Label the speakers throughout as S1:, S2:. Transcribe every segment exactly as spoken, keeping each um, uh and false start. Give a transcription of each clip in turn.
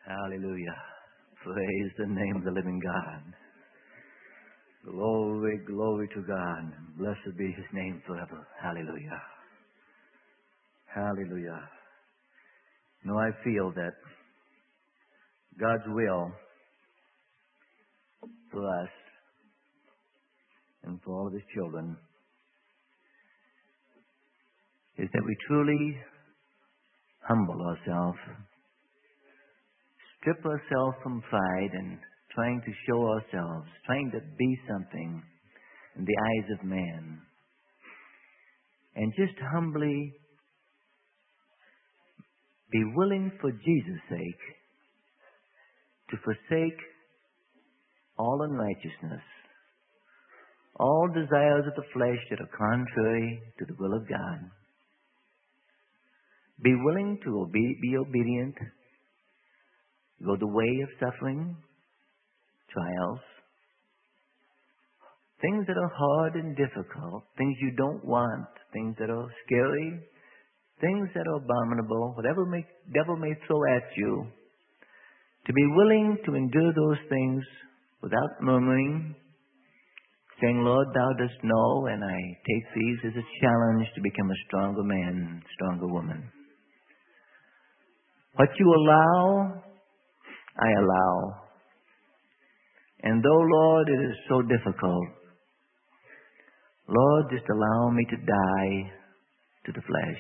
S1: Hallelujah. Praise the name of the living God. Glory, glory to God. Blessed be His name forever. Hallelujah. Hallelujah. You know, I feel that God's will for us and for all of His children is that we truly humble ourselves, strip ourselves from pride and trying to show ourselves, trying to be something in the eyes of man, and just humbly be willing for Jesus' sake to forsake all unrighteousness, all desires of the flesh that are contrary to the will of God. Be willing to obe- be obedient, go the way of suffering, trials, things that are hard and difficult, things you don't want, things that are scary, things that are abominable, whatever may, devil may throw at you, to be willing to endure those things without murmuring, saying, Lord, Thou dost know, and I take these as a challenge to become a stronger man, stronger woman. What you allow, I allow. And though, Lord, it is so difficult, Lord, just allow me to die to the flesh.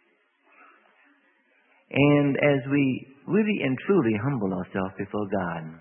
S1: And as we really and truly humble ourselves before God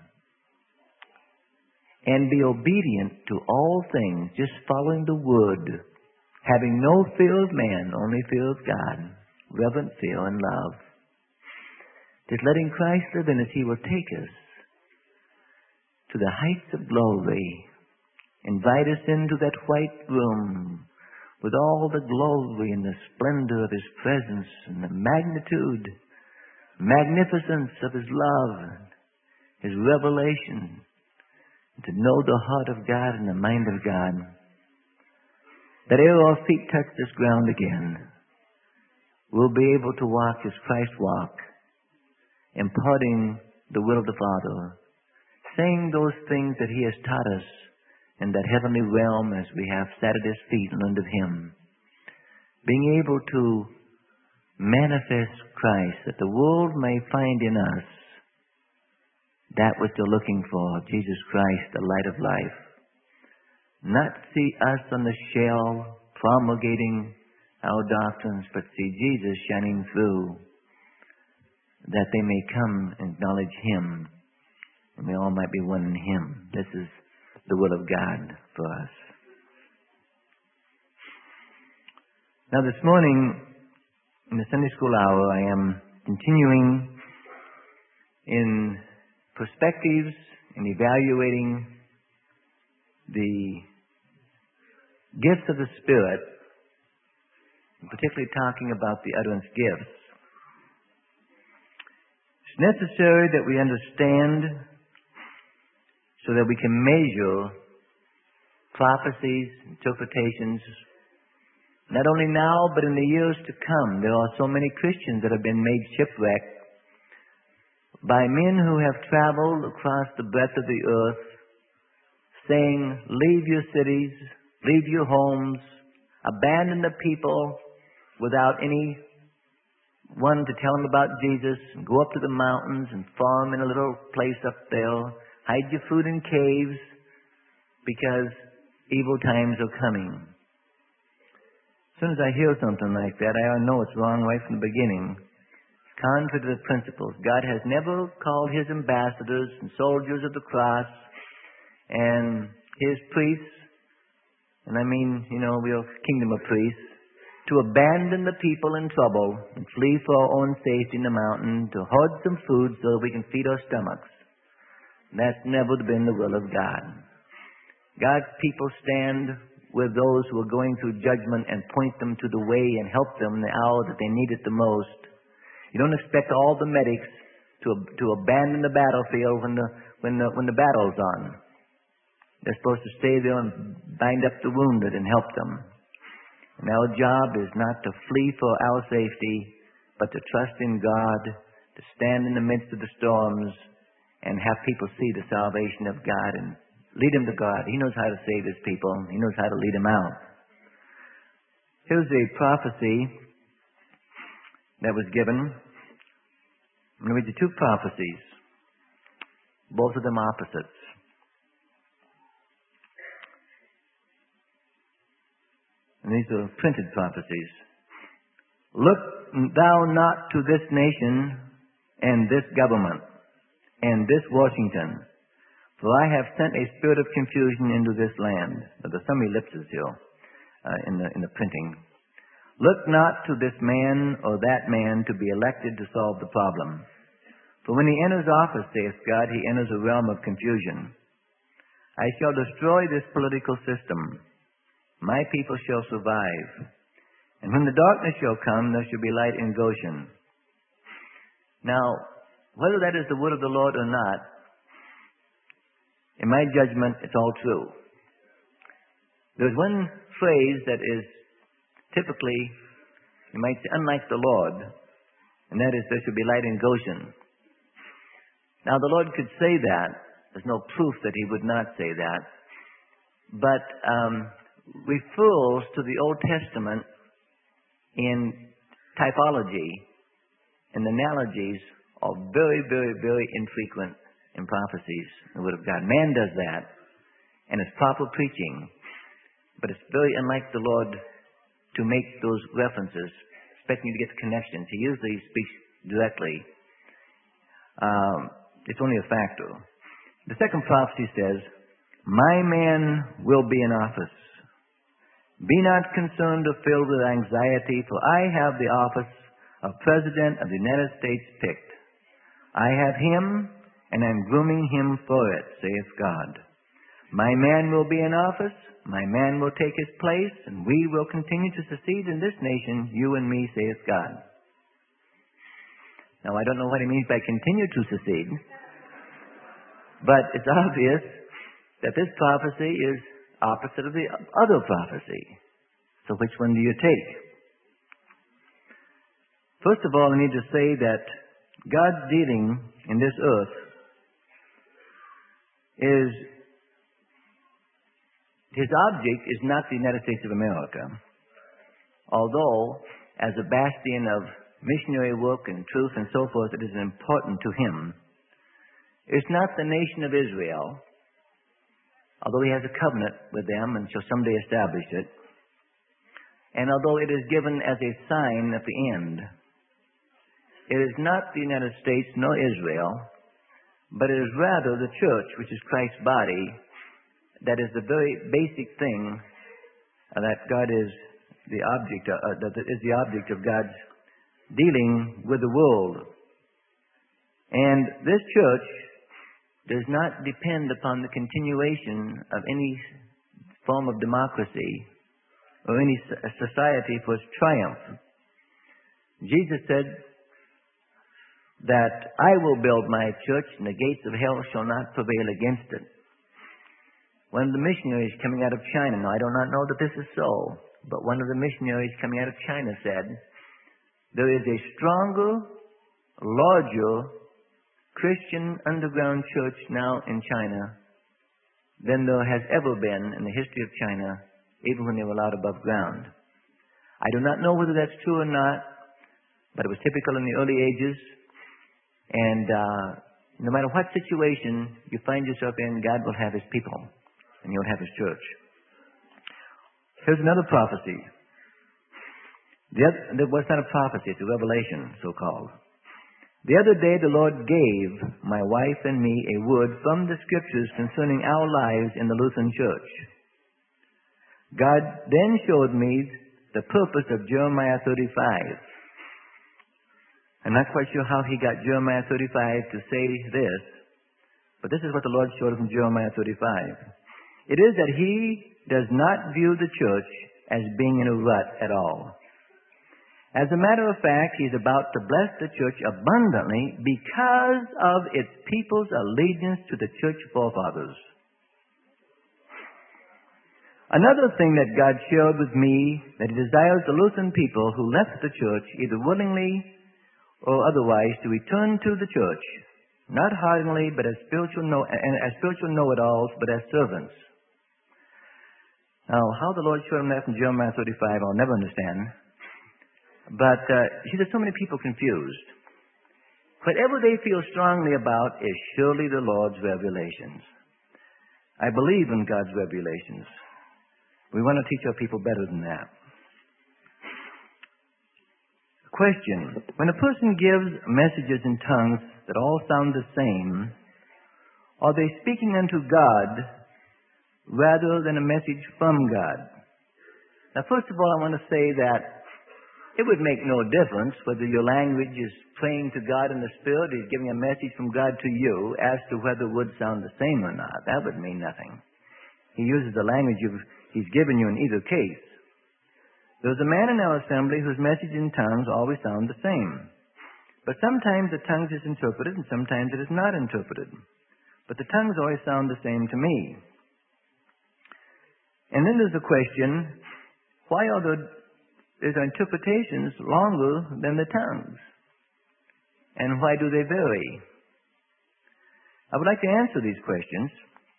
S1: and be obedient to all things, just following the word, having no fear of man, only fear of God, reverent fear and love, just letting Christ live in us, He will take us to the heights of glory, invite us into that white room with all the glory and the splendor of His presence and the magnitude, magnificence of His love, His revelation, and to know the heart of God and the mind of God. That ere our feet touch this ground again, we'll be able to walk as Christ walked, imparting the will of the Father, saying those things that He has taught us in that heavenly realm as we have sat at His feet and learned of Him. Being able to manifest Christ, that the world may find in us that which they're looking for, Jesus Christ, the light of life. Not see us on the shell promulgating our doctrines, but see Jesus shining through, that they may come and acknowledge Him, and we all might be one in Him. This is the will of God for us. Now this morning, in the Sunday school hour, I am continuing in perspectives and evaluating the gifts of the Spirit, and particularly talking about the utterance gifts. It's necessary that we understand so that we can measure prophecies, interpretations, not only now, but in the years to come. There are so many Christians that have been made shipwreck by men who have traveled across the breadth of the earth, saying, leave your cities, leave your homes, abandon the people without any one to tell them about Jesus, and go up to the mountains and farm in a little place up there, hide your food in caves, because evil times are coming. As soon as I hear something like that, I know it's wrong right from the beginning. It's contrary to the principles. God has never called His ambassadors and soldiers of the cross and His priests, and I mean, you know, we are kingdom of priests, to abandon the people in trouble and flee for our own safety in the mountain, to hoard some food so that we can feed our stomachs. That's never been the will of God. God's people stand with those who are going through judgment and point them to the way and help them in the hour that they need it the most. You don't expect all the medics to to abandon the battlefield when the when the when the battle's on. They're supposed to stay there and bind up the wounded and help them. And our job is not to flee for our safety, but to trust in God, to stand in the midst of the storms and have people see the salvation of God and lead them to God. He knows how to save His people. He knows how to lead them out. Here's a prophecy that was given. I'm going to read you two prophecies, both of them opposites. And these are printed prophecies. Look thou not to this nation and this government and this Washington, for I have sent a spirit of confusion into this land. Now, there's some ellipses here uh, in the in the printing. Look not to this man or that man to be elected to solve the problem. For when he enters office, saith God, he enters a realm of confusion. I shall destroy this political system. My people shall survive. And when the darkness shall come, there shall be light in Goshen. Now, whether that is the word of the Lord or not, in my judgment, it's all true. There's one phrase that is typically, you might say, unlike the Lord, and that is, there should be light in Goshen. Now, the Lord could say that. There's no proof that He would not say that. But um, refers to the Old Testament in typology and analogies are very, very, very infrequent in prophecies in the Word of God. Man does that, and it's proper preaching, but it's very unlike the Lord to make those references, expecting you to get the connections. He usually speaks directly. Um, it's only a factor. The second prophecy says, my man will be in office. Be not concerned or filled with anxiety, for I have the office of President of the United States picked. I have him, and I'm grooming him for it, saith God. My man will be in office, my man will take his place, and we will continue to succeed in this nation, you and me, saith God. Now, I don't know what he means by continue to succeed, but it's obvious that this prophecy is opposite of the other prophecy. So which one do you take? First of all, I need to say that God's dealing in this earth is, His object is not the United States of America. Although, as a bastion of missionary work and truth and so forth, it is important to Him. It's not the nation of Israel, although He has a covenant with them and shall someday establish it. And although it is given as a sign at the end, it is not the United States nor Israel, but it is rather the church, which is Christ's body, that is the very basic thing uh, that God is the object, uh, uh, that is the object of God's dealing with the world. And this church does not depend upon the continuation of any form of democracy or any society for its triumph. Jesus said that I will build my church and the gates of hell shall not prevail against it. One of the missionaries coming out of China, now I do not know that this is so, but one of the missionaries coming out of China said, there is a stronger, larger Christian underground church now in China than there has ever been in the history of China, even when they were allowed above ground. I do not know whether that's true or not, but it was typical in the early ages. And uh, no matter what situation you find yourself in, God will have His people, and He'll have His church. Here's another prophecy. The other, that was not a prophecy, it's a revelation, so-called. The other day the Lord gave my wife and me a word from the Scriptures concerning our lives in the Lutheran Church. God then showed me the purpose of Jeremiah thirty-five. I'm not quite sure how He got Jeremiah thirty-five to say this, but this is what the Lord showed us in Jeremiah thirty-five. It is that He does not view the church as being in a rut at all. As a matter of fact, He is about to bless the church abundantly because of its people's allegiance to the church forefathers. Another thing that God shared with me, that He desires the Lutheran people who left the church, either willingly or otherwise to return to the church, not hardeningly, but as spiritual know and as spiritual know-it-alls, but as servants. Now, how the Lord showed him that from Jeremiah thirty-five, I'll never understand. But uh, see, there's so many people confused. Whatever they feel strongly about is surely the Lord's revelations. I believe in God's revelations. We want to teach our people better than that. Question. When a person gives messages in tongues that all sound the same, are they speaking unto God rather than a message from God? Now, first of all, I want to say that it would make no difference whether your language is praying to God in the Spirit, or He's giving a message from God to you, as to whether it would sound the same or not. That would mean nothing. He uses the language of, He's given you in either case. There's a man in our assembly whose message in tongues always sound the same. But sometimes the tongues is interpreted and sometimes it is not interpreted. But the tongues always sound the same to me. And then there's the question, why are the is our interpretations longer than the tongues? And why do they vary? I would like to answer these questions.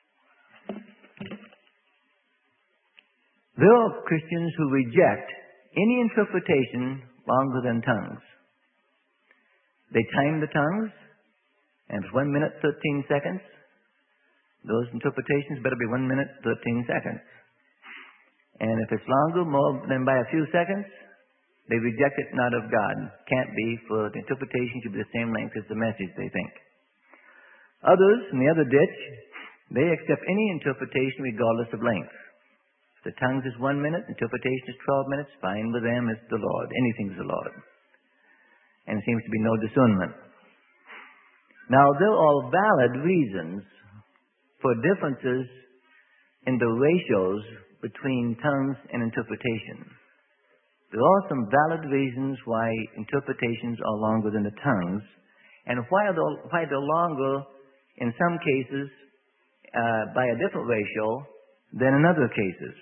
S1: There are Christians who reject any interpretation longer than tongues. They time the tongues, and it's one minute, thirteen seconds. Those interpretations better be one minute, thirteen seconds. And if it's longer, more than by a few seconds, they reject it not of God. Can't be, for the interpretation should be the same length as the message, they think. Others, in the other ditch, they accept any interpretation regardless of length. If the tongues is one minute, interpretation is twelve minutes, fine with them, it's the Lord. Anything's the Lord. And there seems to be no discernment. Now, there are valid reasons for differences in the ratios between tongues and interpretation. There are some valid reasons why interpretations are longer than the tongues, and why they're, why they're longer in some cases uh, by a different ratio than in other cases.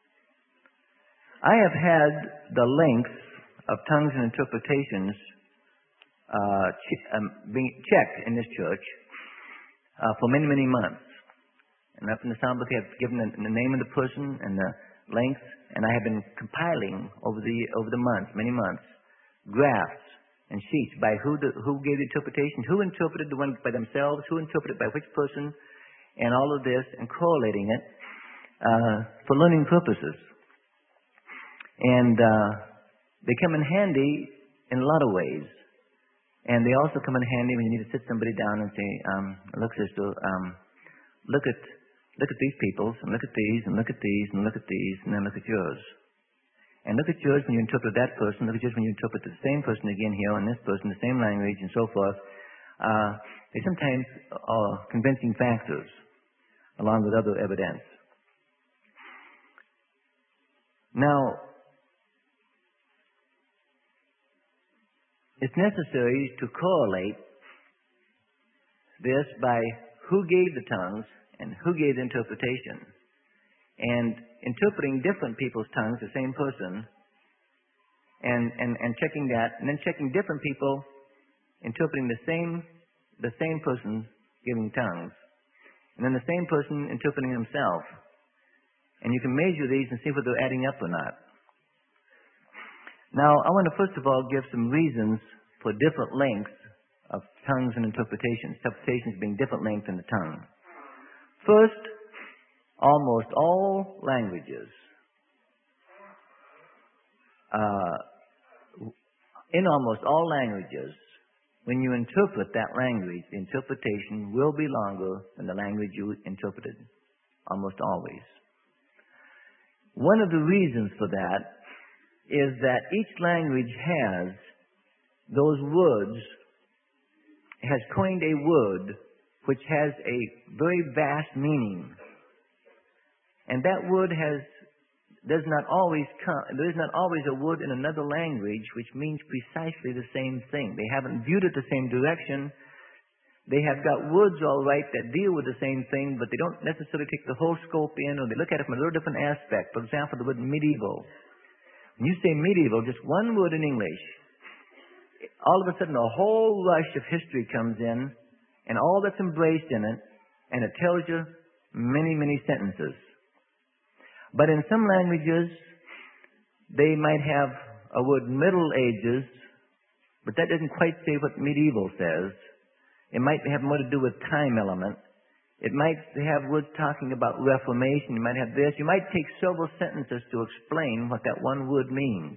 S1: I have had the length of tongues and interpretations uh, ch- um, being checked in this church uh, for many, many months. And up in the Psalmbook, I have given the, the name of the person and the length, and I have been compiling over the over the months, many months, graphs and sheets by who the, who gave the interpretation, who interpreted the one by themselves, who interpreted by which person, and all of this, and correlating it uh, for learning purposes. And uh, they come in handy in a lot of ways. And they also come in handy when you need to sit somebody down and say, um, look, sister, um, look at Look at these peoples, and look at these, and look at these, and look at these, and then look at yours. And look at yours when you interpret that person, look at yours when you interpret the same person again here, and this person, the same language, and so forth. Uh, they sometimes are convincing factors, along with other evidence. Now, it's necessary to correlate this by who gave the tongues and who gave the interpretation. And interpreting different people's tongues, the same person, and, and, and checking that, and then checking different people interpreting the same the same person giving tongues, and then the same person interpreting himself. And you can measure these and see whether they're adding up or not. Now, I want to first of all give some reasons for different lengths of tongues and interpretations, interpretations being different lengths in the tongue. First, almost all languages, uh, in almost all languages, when you interpret that language, the interpretation will be longer than the language you interpreted, almost always. One of the reasons for that is that each language has those words, has coined a word which has a very vast meaning. And that word has, does not always come, there is not always a word in another language which means precisely the same thing. They haven't viewed it the same direction. They have got words all right that deal with the same thing, but they don't necessarily take the whole scope in, or they look at it from a little different aspect. For example, the word medieval. When you say medieval, just one word in English all of a sudden a whole rush of history comes in and all that's embraced in it, and it tells you many, many sentences. But in some languages, they might have a word Middle Ages, but that doesn't quite say what medieval says. It might have more to do with time element. It might have words talking about Reformation. You might have this. You might take several sentences to explain what that one word means.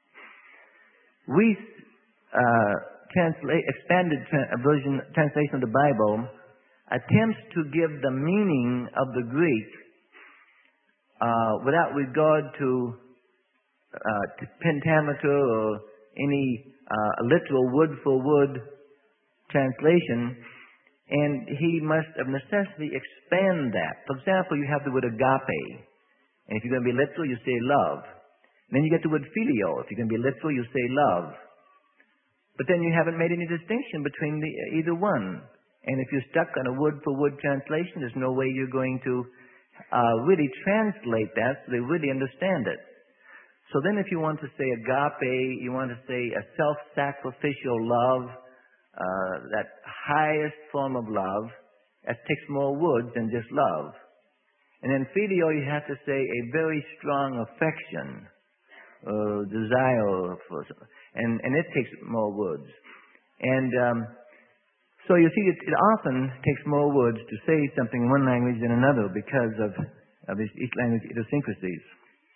S1: We uh, translate expanded tra- version translation of the Bible attempts to give the meaning of the Greek uh, without regard to uh, to pentameter or any uh, literal word-for-word translation, and he must of necessity expand that. For example, you have the word agape, and if you're going to be literal, you say love. And then you get the word filio. If you're going to be literal, you say love. But then you haven't made any distinction between the, either one. And if you're stuck on a word-for-word translation, there's no way you're going to uh, really translate that so they really understand it. So then if you want to say agape, you want to say a self-sacrificial love, uh, that highest form of love, that takes more words than just love. And then filio, you have to say a very strong affection, uh, desire, for, and, and it takes more words. And um, so you see, it, it often takes more words to say something in one language than another because of, of each language idiosyncrasies.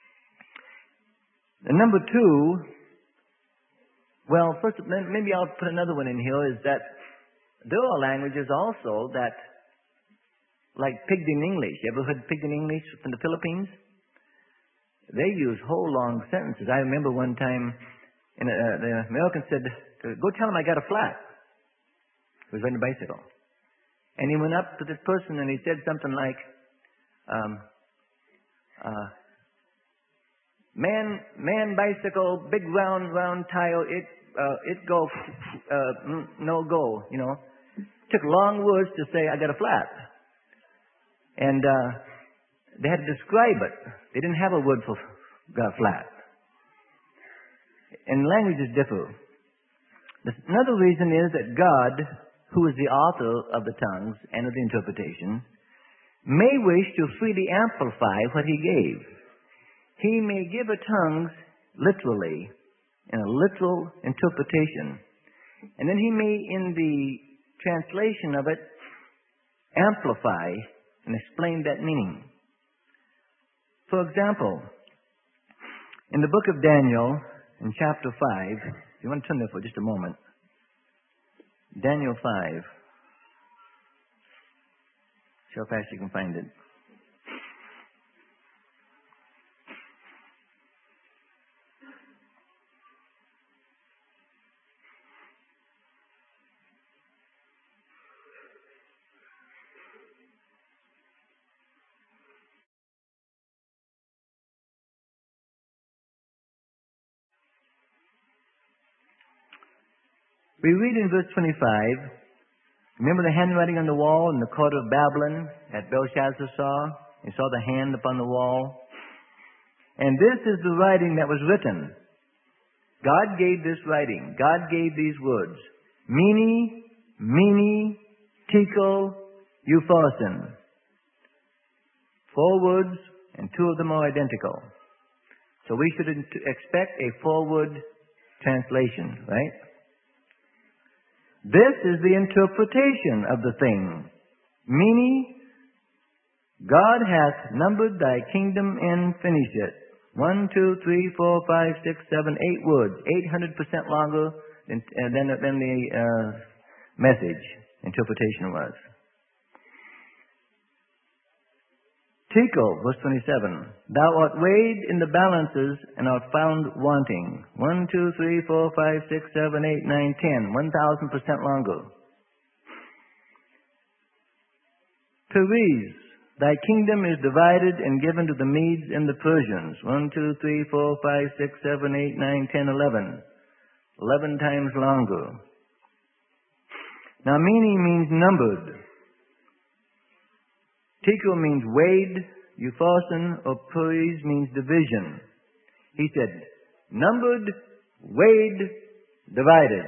S1: And number two, well, first, maybe I'll put another one in here, is that there are languages also that, like Pidgin English. You ever heard Pidgin English from the Philippines? They use whole long sentences. I remember one time, in a, uh, the American said, "Go tell him I got a flat." He was riding a bicycle. And he went up to this person and he said something like, um, uh, Man, man bicycle, big round, round tire, it, uh, it go, uh, no go, you know. Took long words to say, I got a flat. And, uh, they had to describe it. They didn't have a word for got flat. And languages differ. Another reason is that God, who is the author of the tongues and of the interpretation, may wish to freely amplify what he gave. He may give a tongues literally, in a literal interpretation. And then he may, in the translation of it, amplify and explain that meaning. For example, in the book of Daniel, in chapter five, if you want to turn there for just a moment, Daniel five, see how fast you can find it. We read in verse twenty-five, remember the handwriting on the wall in the court of Babylon that Belshazzar saw? He saw the hand upon the wall. And this is the writing that was written. God gave this writing. God gave these words. Mene, Mene, Tekel, Upharsin. Four words, and two of them are identical. So we should expect a four-word translation, right? This is the interpretation of the thing. Mene, God hath numbered thy kingdom and finished it. One, two, three, four, five, six, seven, eight words. Eight hundred percent longer than, uh, than, than the uh, message interpretation was. Tekel, verse twenty-seven. Thou art weighed in the balances and art found wanting. One, two, three, four, five, six, seven, eight, nine, ten. One thousand percent longer. Peres. Thy kingdom is divided and given to the Medes and the Persians. One, two, three, four, five, six, seven, eight, nine, ten, eleven. Eleven times longer. Now, Mene means numbered. Tekel means weighed. Upharsin or Peres means division. He said, numbered, weighed, divided.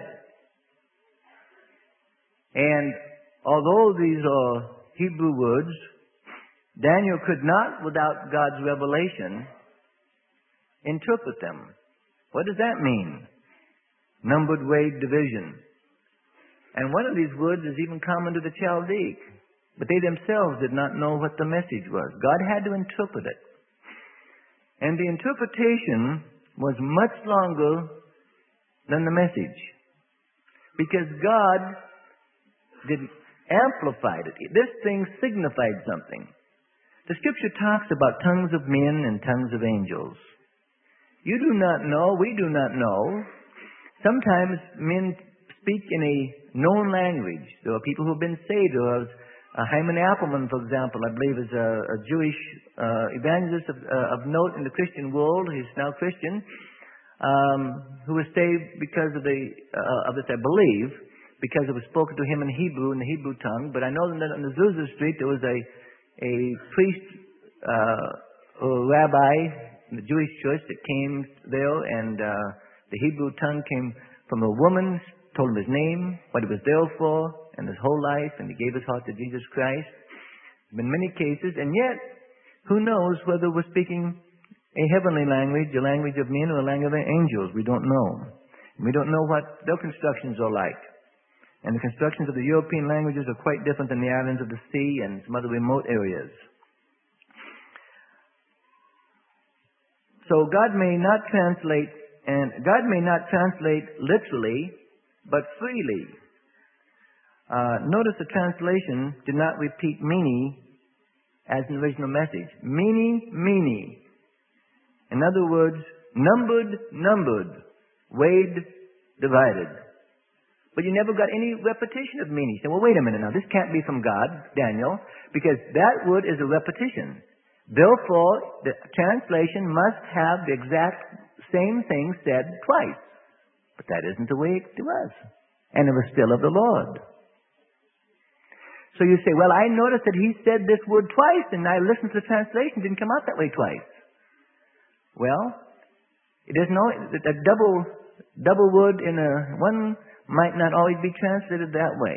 S1: And although these are Hebrew words, Daniel could not, without God's revelation, interpret them. What does that mean? Numbered, weighed, division. And one of these words is even common to the Chaldaic. But they themselves did not know what the message was. God had to interpret it. And the interpretation was much longer than the message. Because God did amplified it. This thing signified something. The Scripture talks about tongues of men and tongues of angels. You do not know, we do not know. Sometimes men speak in a known language. There are people who have been saved. There was uh, Hyman Appleman, for example, I believe is a, a Jewish uh, evangelist of, uh, of note in the Christian world. He's now Christian, um, who was saved because of the uh, of this, I believe, because it was spoken to him in Hebrew, in the Hebrew tongue. But I know that on the Azusa Street there was a a priest uh, or rabbi in the Jewish church that came there, and uh, the Hebrew tongue came from a woman, told him his name, what he was there for, and his whole life, and he gave his heart to Jesus Christ. In many cases, and yet, who knows whether we're speaking a heavenly language, a language of men, or a language of angels? We don't know. We don't know what their constructions are like. And the constructions of the European languages are quite different than the islands of the sea and some other remote areas. So God may not translate, and God may not translate literally, but freely. Uh, notice the translation did not repeat mene as an original message. Mene, mene. In other words, numbered, numbered, weighed, divided. But you never got any repetition of mene. You say, well, wait a minute now. This can't be from God, Daniel, because that word is a repetition. Therefore, the translation must have the exact same thing said twice. But that isn't the way it was. And it was still of the Lord. So you say, well, I noticed that he said this word twice, and I listened to the translation. It didn't come out that way twice. Well, it isn't always, a double, double word in a one might not always be translated that way.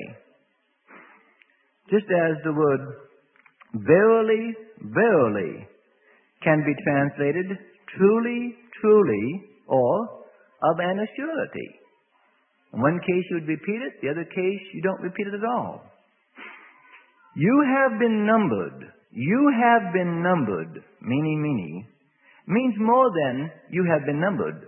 S1: Just as the word verily, verily can be translated truly, truly, or of an assurity. In one case you would repeat it, the other case you don't repeat it at all. You have been numbered. You have been numbered. Mene, mene. Means more than you have been numbered.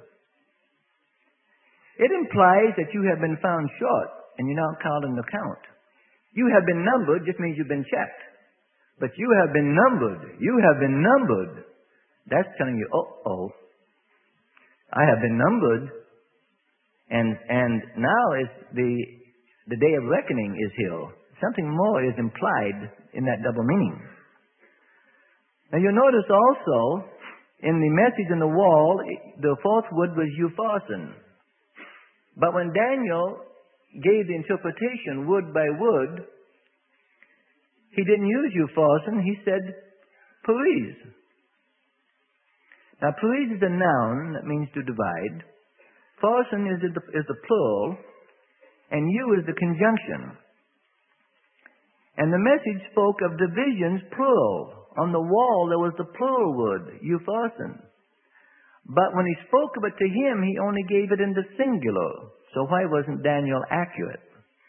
S1: It implies that you have been found short and you're not called an account. You have been numbered just means you've been checked. But you have been numbered. You have been numbered. That's telling you, uh-oh, I have been numbered. And and now is the the day of reckoning is here. Something more is implied in that double meaning. Now you'll notice also in the message on the wall, the fourth word was eupharsin. But when Daniel gave the interpretation word by word, he didn't use eupharsin, he said peres. Now peres is a noun that means to divide. Pharsin is the, is the plural, and eu is the conjunction. And the message spoke of divisions, plural. On the wall there was the plural word, eupharsin. But when he spoke of it to him, he only gave it in the singular. So why wasn't Daniel accurate?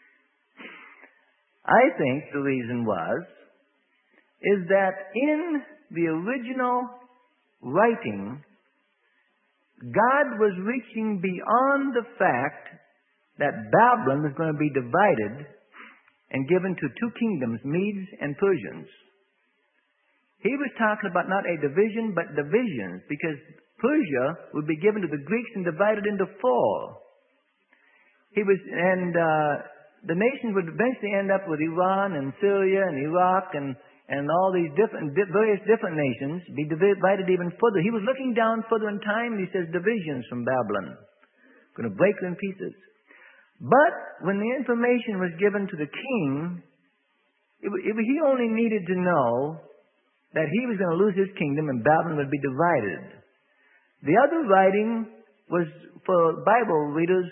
S1: I think the reason was, is that in the original writing, God was reaching beyond the fact that Babylon was going to be divided and given to two kingdoms, Medes and Persians. He was talking about not a division, but divisions, because Persia would be given to the Greeks and divided into four. He was, and uh, the nations would eventually end up with Iran and Syria and Iraq and and all these different, various different nations, be divided even further. He was looking down further in time, and he says divisions from Babylon. Going to break them in pieces. But when the information was given to the king, it, it, he only needed to know that he was going to lose his kingdom and Babylon would be divided. The other writing was for Bible readers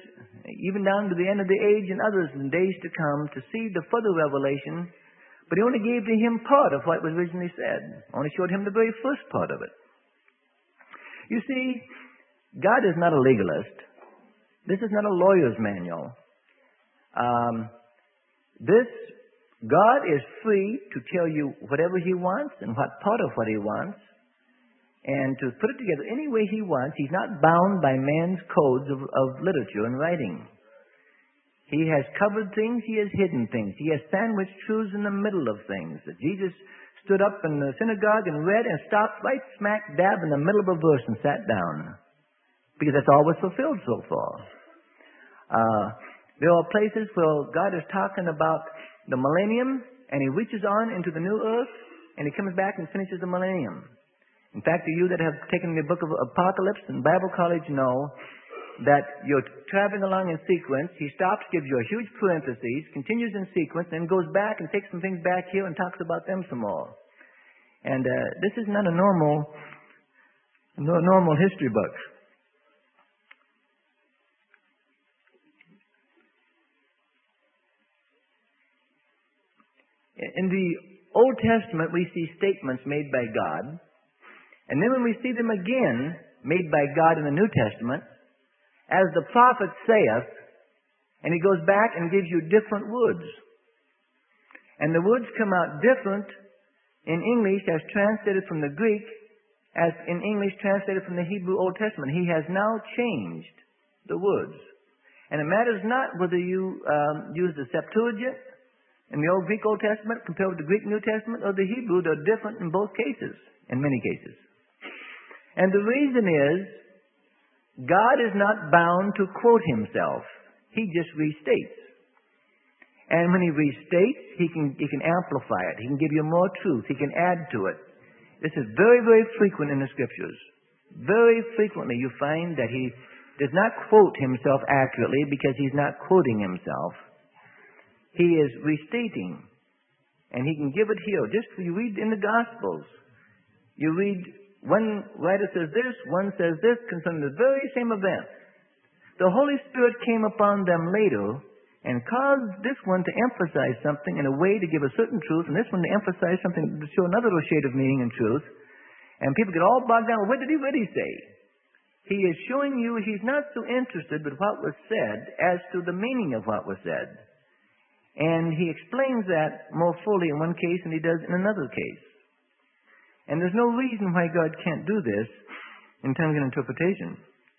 S1: even down to the end of the age and others in days to come, to see the further revelation. But he only gave to him part of what was originally said. Only showed him the very first part of it. You see, God is not a legalist. This is not a lawyer's manual. Um, this, God is free to tell you whatever He wants and what part of what He wants, and to put it together any way He wants. He's not bound by man's codes of, of literature and writing. He has covered things, He has hidden things. He has sandwiched truths in the middle of things. That Jesus stood up in the synagogue and read and stopped right smack dab in the middle of a verse and sat down. Because that's all was fulfilled so far. Uh, there are places where God is talking about the millennium, and He reaches on into the new earth, and He comes back and finishes the millennium. In fact, you that have taken the book of Apocalypse in Bible college know that you're traveling along in sequence. He stops, gives you a huge parenthesis, continues in sequence, then goes back and takes some things back here and talks about them some more. And uh, this is not a normal, no normal history book. In the Old Testament, we see statements made by God. And then when we see them again, made by God in the New Testament, as the prophet saith, and he goes back and gives you different words. And the words come out different in English as translated from the Greek, as in English translated from the Hebrew Old Testament. He has now changed the words. And it matters not whether you um, use the Septuagint in the Old Greek Old Testament compared with the Greek New Testament or the Hebrew. They're different in both cases, in many cases. And the reason is, God is not bound to quote Himself. He just restates. And when He restates, He can, He can amplify it. He can give you more truth. He can add to it. This is very, very frequent in the Scriptures. Very frequently you find that He does not quote Himself accurately because He's not quoting Himself. He is restating. And He can give it here. Just you read in the Gospels. You read, one writer says this, one says this concerning the very same event. The Holy Spirit came upon them later and caused this one to emphasize something in a way to give a certain truth, and this one to emphasize something to show another shade of meaning and truth. And people get all bogged down. What did He really say? He is showing you He's not so interested with what was said as to the meaning of what was said. And He explains that more fully in one case than He does in another case. And there's no reason why God can't do this in terms of interpretation.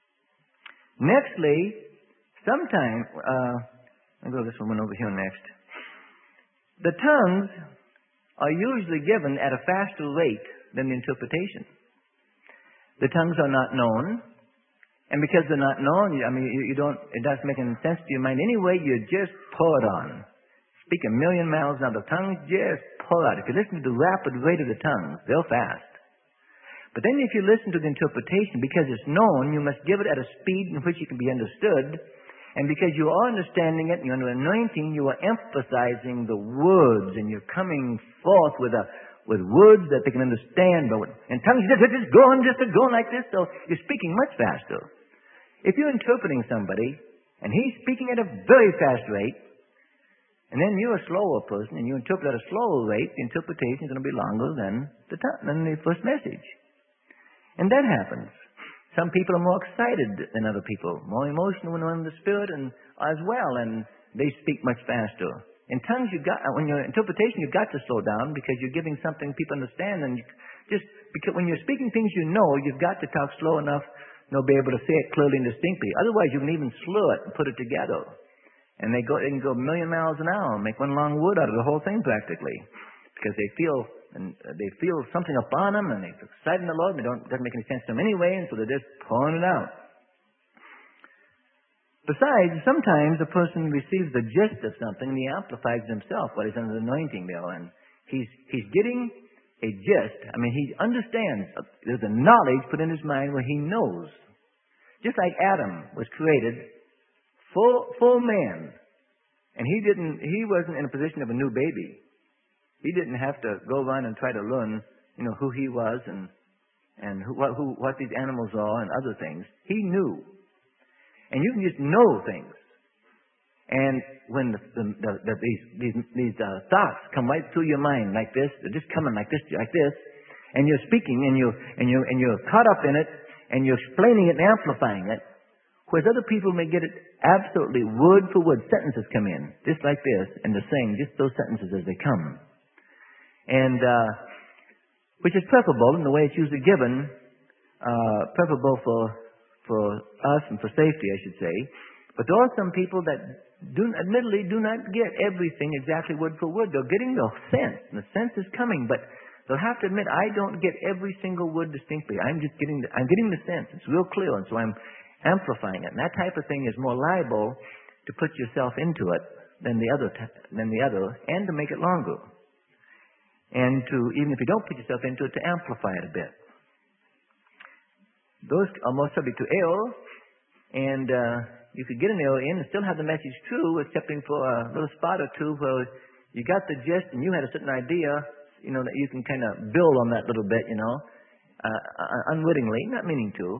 S1: Nextly, sometimes, uh, I'll go this one over here next. The tongues are usually given at a faster rate than the interpretation. The tongues are not known, and because they're not known, I mean, you, you don't, it doesn't make any sense to your mind anyway. You just pour it on. Speak a million miles an hour. The tongues just pour out. If you listen to the rapid rate of the tongues, they'll fast. But then if you listen to the interpretation, because it's known, you must give it at a speed in which it can be understood. And because you are understanding it, and you're under anointing, you are emphasizing the words, and you're coming forth with a with words that they can understand. But in tongues, they're just going, just going like this, so you're speaking much faster. If you're interpreting somebody, and he's speaking at a very fast rate, and then you're a slower person, and you interpret at a slower rate, the interpretation is going to be longer than the, t- than the first message. And that happens. Some people are more excited than other people, more emotional when they're in the Spirit and as well, and they speak much faster. In tongues, you've got, when you're interpretation, you've got to slow down because you're giving something people understand, and you just because when you're speaking things you know, you've got to talk slow enough, you know, be able to say it clearly and distinctly. Otherwise, you can even slur it and put it together. And they go, they can go a million miles an hour, make one long word out of the whole thing practically, because they feel and they feel something upon them, and they're excited in the Lord. And they don't it doesn't make any sense to them anyway, and so they're just pouring it out. Besides, sometimes a person receives the gist of something, and he amplifies himself while he's under the anointing there, and he's he's getting a gist. I mean, he understands. There's a knowledge put in his mind where he knows. Just like Adam was created Full, full man. And he didn't, he wasn't in a position of a new baby. He didn't have to go around and try to learn, you know, who he was and, and who, what, who, what these animals are and other things. He knew. And you can just know things. And when the, the, the, the, these, these, these uh, thoughts come right through your mind like this, they're just coming like this, like this, and you're speaking and you're, and you're, and you're caught up in it, and you're explaining it and amplifying it, whereas other people may get it absolutely word for word. Sentences come in, just like this, and they're saying just those sentences as they come. And, uh, which is preferable in the way it's usually given, uh, preferable for, for us and for safety, I should say. But there are some people that do, admittedly, do not get everything exactly word for word. They're getting the sense, and the sense is coming, but they'll have to admit, I don't get every single word distinctly. I'm just getting the, I'm getting the sense. It's real clear, and so I'm amplifying it. And that type of thing is more liable to put yourself into it than the other, t- than the other, and to make it longer. And to, even if you don't put yourself into it, to amplify it a bit. Those are more subject to error, and uh, you could get an error in and still have the message true, excepting for a little spot or two where you got the gist and you had a certain idea, you know, that you can kind of build on that little bit, you know, uh, unwittingly, not meaning to.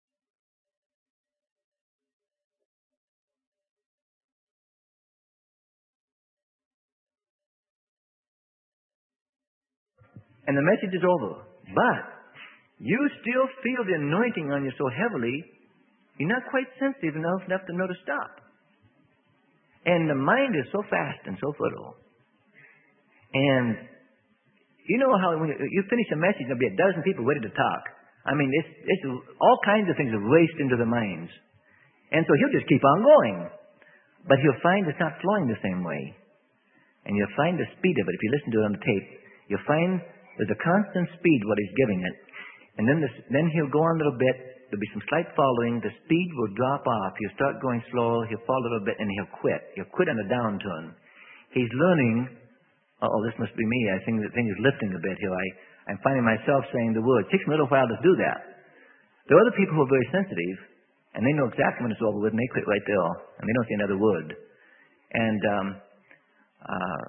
S1: And the message is over. But you still feel the anointing on you so heavily, you're not quite sensitive enough, enough to know to stop. And the mind is so fast and so fertile. And you know how when you finish a message, there'll be a dozen people ready to talk. I mean, it's, it's all kinds of things are raced into their minds. And so he'll just keep on going. But he'll find it's not flowing the same way. And you'll find the speed of it. If you listen to it on the tape, you'll find there's a constant speed what he's giving it. And then, this, then he'll go on a little bit. There'll be some slight following. The speed will drop off. He'll start going slow. He'll fall a little bit, and he'll quit. He'll quit on a downturn. He's learning. Oh, this must be me. I think the thing is lifting a bit here. I, I'm finding myself saying the word. It takes me a little while to do that. There are other people who are very sensitive, and they know exactly when it's over with, and they quit right there, and they don't say another word. And um, uh,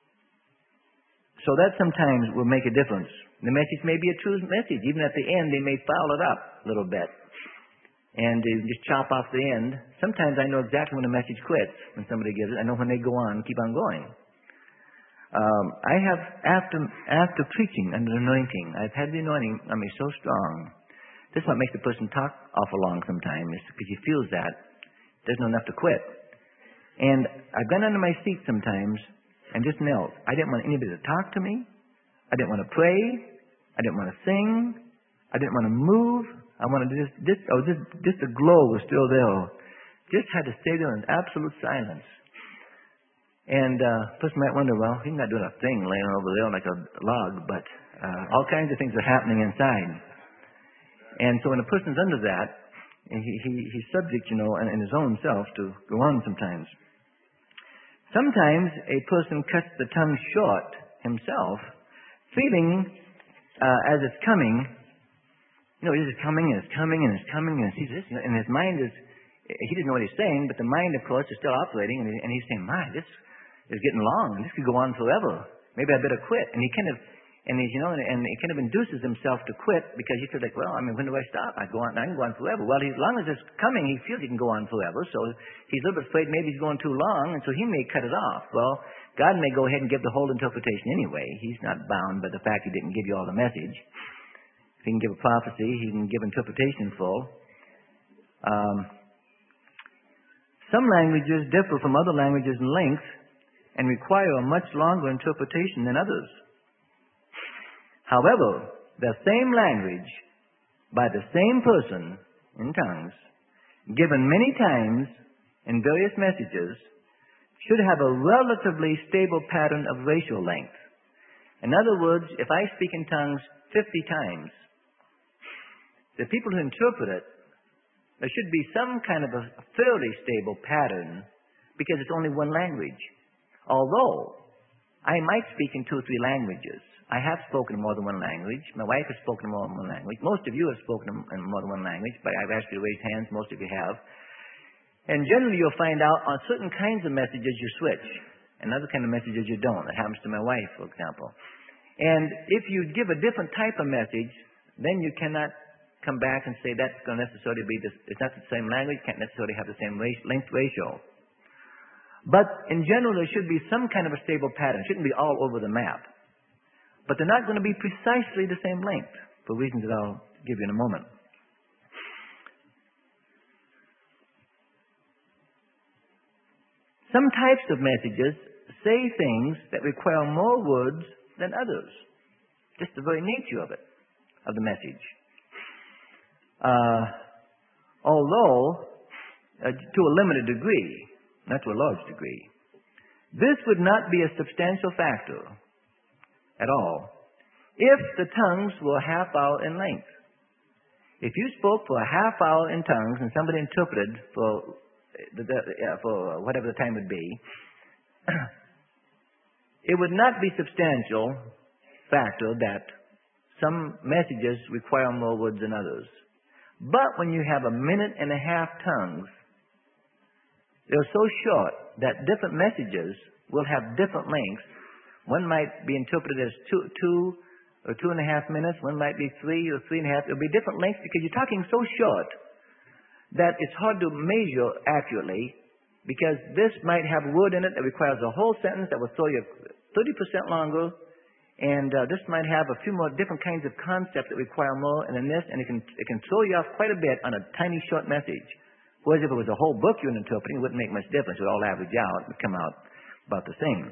S1: so that sometimes will make a difference. The message may be a true message. Even at the end, they may foul it up a little bit. And they just chop off the end. Sometimes I know exactly when the message quits, when somebody gives it. I know when they go on, keep on going. Um, I have, after after preaching under the anointing, I've had the anointing on me so strong. This is what makes the person talk awful long sometimes, because he feels that. Doesn't know enough to quit. And I've gone under my seat sometimes and just knelt. I didn't want anybody to talk to me. I didn't want to pray. I didn't want to sing. I didn't want to move. I wanted to just, just, oh, just, just the glow was still there. Just had to stay there in absolute silence. And uh, a person might wonder, well, he's not doing a thing laying over there like a log, but uh, all kinds of things are happening inside. And so when a person's under that, he, he, he's subject, you know, in, in his own self to go on sometimes. Sometimes a person cuts the tongue short himself, feeling uh, as it's coming, you know, it's coming and it's coming and it's coming and he's this, and his mind is, he doesn't know what he's saying, but the mind, of course, is still operating, and, he, and he's saying, my, this is getting long, and this could go on forever. Maybe I better quit. And he kind of, and he's, you know, and, and he kind of induces himself to quit because he feels like, well, I mean, when do I stop? I go on, I can go on forever. Well, he, as long as it's coming, he feels he can go on forever, so he's a little bit afraid maybe he's going too long, and so he may cut it off. Well, God may go ahead and give the whole interpretation anyway. He's not bound by the fact he didn't give you all the message. If he can give a prophecy, he can give interpretation full. Um, some languages differ from other languages in length and require a much longer interpretation than others. However, the same language by the same person in tongues, given many times in various messages, should have a relatively stable pattern of ratio length. In other words, if I speak in tongues fifty times, the people who interpret it, there should be some kind of a fairly stable pattern because it's only one language. Although, I might speak in two or three languages. I have spoken in more than one language. My wife has spoken in more than one language. Most of you have spoken in more than one language, but I've asked you to raise hands. Most of you have. And generally you'll find out on certain kinds of messages you switch, and other kind of messages you don't. That happens to my wife, for example. And if you give a different type of message, then you cannot come back and say that's going to necessarily be this, it's not the same language, can't necessarily have the same race, length ratio. But in general, there should be some kind of a stable pattern. It shouldn't be all over the map. But they're not going to be precisely the same length, for reasons that I'll give you in a moment. Some types of messages say things that require more words than others. Just the very nature of it, of the message. Uh, although, uh, to a limited degree, not to a large degree, this would not be a substantial factor at all if the tongues were a half hour in length. If you spoke for a half hour in tongues and somebody interpreted for the, the, yeah, for whatever the time would be, it would not be substantial factor that some messages require more words than others. But when you have a minute and a half tongues, they're so short that different messages will have different lengths. One might be interpreted as two, two or two and a half minutes. One might be three or three and a half. It'll be different lengths because you're talking so short that it's hard to measure accurately, because this might have a word in it that requires a whole sentence that will throw you thirty percent longer, and uh, this might have a few more different kinds of concepts that require more, and then this, and it can it can throw you off quite a bit on a tiny short message. Whereas if it was a whole book you're interpreting, it wouldn't make much difference. It would all average out. It would come out about the same.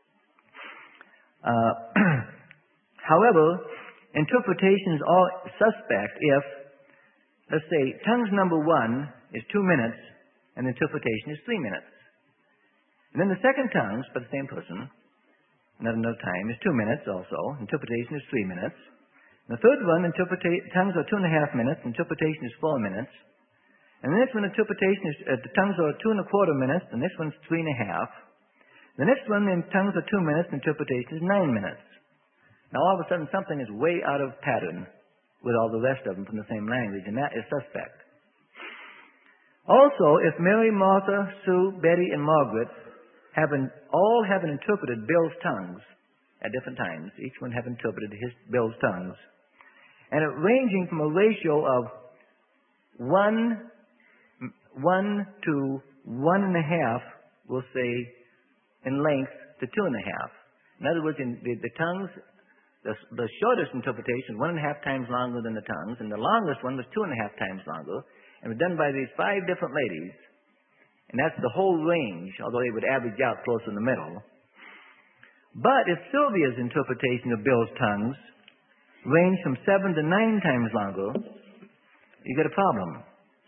S1: Uh, however, interpretations are suspect if, let's say, tongues number one is two minutes and the interpretation is three minutes. And then the second tongues, by the same person, not enough time, is two minutes also. Interpretation is three minutes. And the third one, interpreta- tongues are two and a half minutes. Interpretation is four minutes. And the next one, interpretation is, uh, the tongues are two and a quarter minutes. The next one's three and a half. The next one, in tongues are two minutes. Interpretation is nine minutes. Now all of a sudden something is way out of pattern with all the rest of them from the same language, and that is suspect. Also, if Mary, Martha, Sue, Betty, and Margaret haven't, all haven't interpreted Bill's tongues at different times, each one have interpreted his Bill's tongues, and it ranging from a ratio of one, one to one and a half, we'll say, in length to two and a half. In other words, in the, the tongues, the, the shortest interpretation, one and a half times longer than the tongues, and the longest one was two and a half times longer, and was done by these five different ladies. And that's the whole range, although they would average out close in the middle. But if Sylvia's interpretation of Bill's tongues ranged from seven to nine times longer, you get a problem.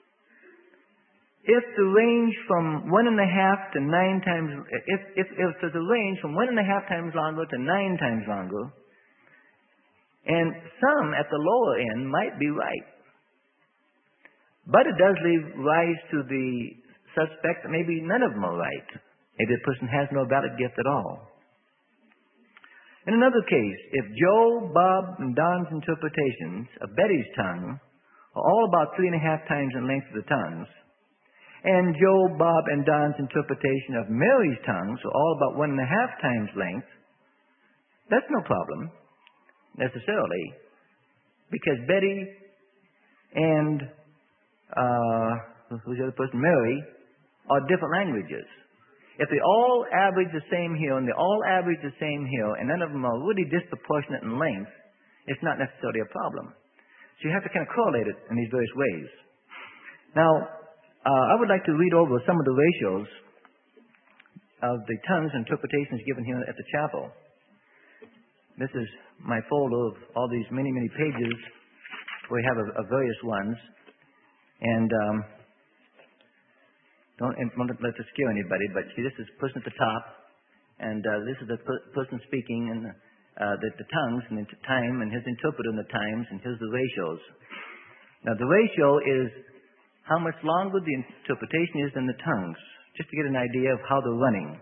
S1: If the range from one and a half to nine times, if, if, if there's a range from one and a half times longer to nine times longer, and some at the lower end might be right. But it does leave rise to the suspect that maybe none of them are right. Maybe the person has no valid gift at all. In another case, if Joe, Bob, and Don's interpretations of Betty's tongue are all about three and a half times in length of the tongues, and Joe, Bob, and Don's interpretation of Mary's tongues are all about one and a half times length, that's no problem, necessarily, because Betty and, uh, who's the other person, Mary, are different languages. If they all average the same here, and they all average the same here, and none of them are really disproportionate in length, it's not necessarily a problem. So you have to kind of correlate it in these various ways. Now, Uh, I would like to read over some of the ratios of the tongues and interpretations given here at the chapel. This is my folder of all these many, many pages where we have a, a various ones. And um, don't, don't let this scare anybody, but see, this is the person at the top, and uh, this is the per- person speaking, and uh, the, the tongues and the time, and his interpreter in the times, and here's the ratios. Now, the ratio is how much longer the interpretation is than the tongues, just to get an idea of how they're running.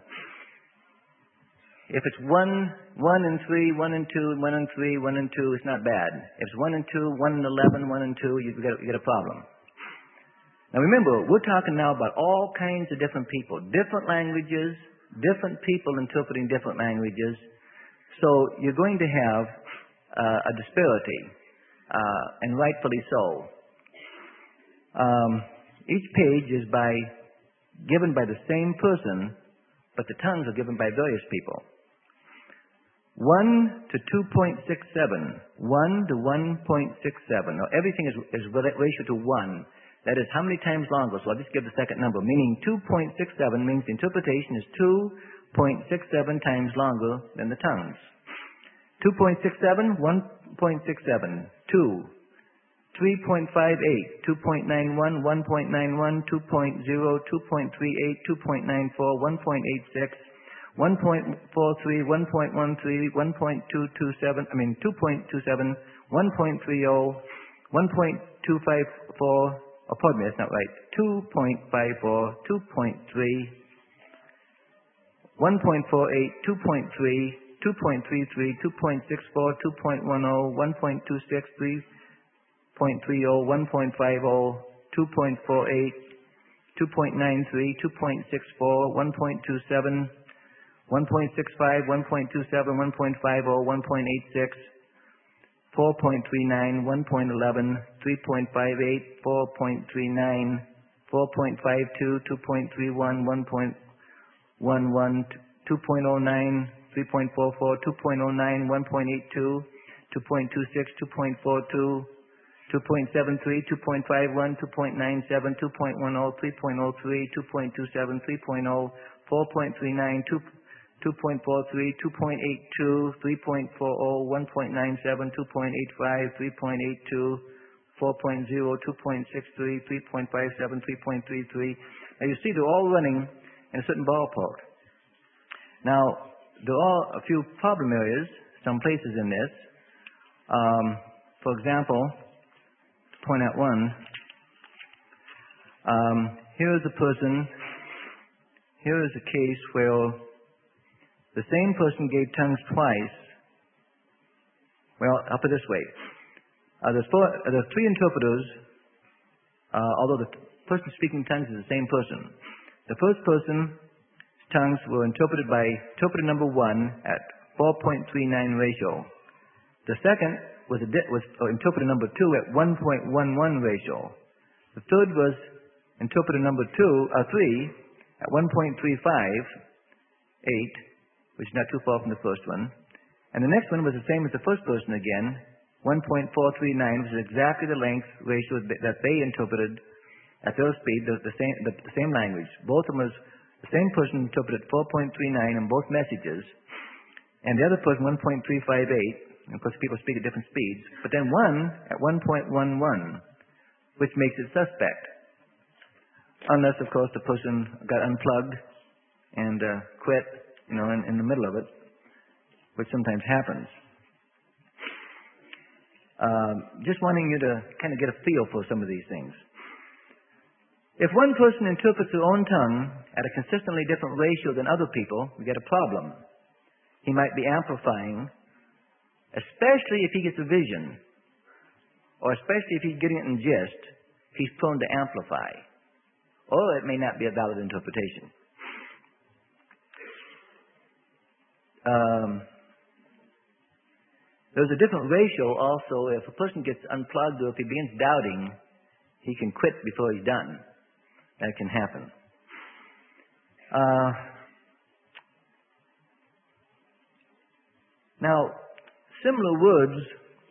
S1: If it's one, one and three, one and two, one and three, one and two, it's not bad. If it's one and two, one and eleven, one and two, you get, you get a problem. Now remember, we're talking now about all kinds of different people, different languages, different people interpreting different languages. So you're going to have uh, a disparity, uh, and rightfully so. Um, each page is by given by the same person but the tongues are given by various people. one to two point six seven. one to one point six seven. Now, everything is, is ratio to one. That is, how many times longer? So I'll just give the second number, meaning two point six seven means the interpretation is two point six seven times longer than the tongues. two point six seven, one point six seven, two. three point five eight, two point nine one, one point nine one, two point zero, two point three eight, two point nine four, one point eight six, one point four three, one point one three, one point two two seven, I mean two point two seven, one point three zero, one point two five four, oh pardon me, that's not right, two point five four, two point three, one point four eight, two point three, two point three three, two point six four, two point one zero, one point two six, three point three zero, one point five zero, two point four eight, two point nine three, two point six four, one point two seven, one point six five, one point two seven, one point five zero, one point eight six, four point three nine, one point one one, three point five eight, four point three nine, four point five two, two point three one, one point one one, two point zero nine, three point four four, two point zero nine, one point eight two, two point two six, two point four two, two point seven three, two point five one, two point nine seven, two point one zero, three point zero three, two point two seven, three point zero, four point three nine, two point four three, two point eight two, three point four zero, one point nine seven, two point eight five, three point eight two, four point zero, two point six three, three point five seven, three point three three. Now you see they're all running in a certain ballpark. Now, there are a few problem areas, some places in this. Um, for example, to point out one, um, here is a person, here is a case where the same person gave tongues twice. Well, I'll put it this way. Uh, there's, four, uh, there's three interpreters, uh, although the person speaking tongues is the same person. The first person's tongues were interpreted by interpreter number one at four point three nine ratio. The second was, a was uh, interpreter number two at one point one one ratio. The third was interpreter number two, uh, three at one point three five eight, which is not too far from the first one. And the next one was the same as the first person again, one point four three nine, which is exactly the length ratio that they interpreted at their speed, the, the, same, the, the same language. Both of them was, the same person interpreted four point three nine in both messages, and the other person one point three five eight. Of course, people speak at different speeds, but then one at one point one one, which makes it suspect. Unless, of course, the person got unplugged and uh, quit, you know, in, in the middle of it, which sometimes happens. Uh, just wanting you to kind of get a feel for some of these things. If one person interprets their own tongue at a consistently different ratio than other people, we get a problem. He might be amplifying, especially if he gets a vision, or especially if he's getting it in gist, he's prone to amplify. Or it may not be a valid interpretation. Um, there's a different ratio also if a person gets unplugged or if he begins doubting, he can quit before he's done. That can happen. Uh, now, similar words,